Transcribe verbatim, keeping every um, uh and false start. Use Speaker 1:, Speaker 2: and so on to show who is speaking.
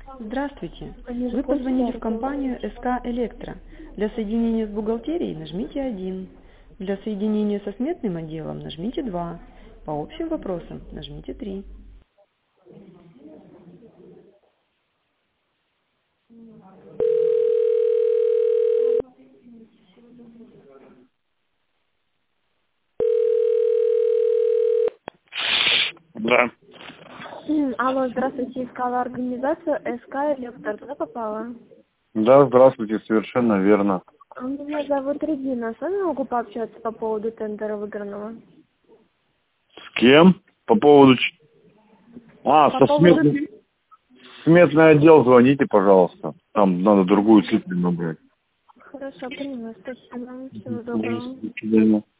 Speaker 1: Здравствуйте.
Speaker 2: Они же
Speaker 1: Вы позвонили в
Speaker 2: кончатся.
Speaker 1: компанию эс ка Электро. Для соединения с бухгалтерией нажмите один. Для соединения со сметным отделом нажмите два. По общим вопросам нажмите три.
Speaker 3: Да.
Speaker 2: М, Алло, здравствуйте, искала организацию эс ка Электро. Туда попала?
Speaker 3: Да, здравствуйте, совершенно верно.
Speaker 2: А Меня зовут Регина. С вами могу пообщаться по поводу тендера выигранного?
Speaker 3: С кем? По поводу... ч- А,
Speaker 2: По
Speaker 3: со
Speaker 2: поводу...
Speaker 3: сметным... Сметный отдел звоните, пожалуйста. Там надо другую цифру набрать.
Speaker 2: Хорошо, понимаю. Спасибо. Всего доброго.
Speaker 3: До свидания.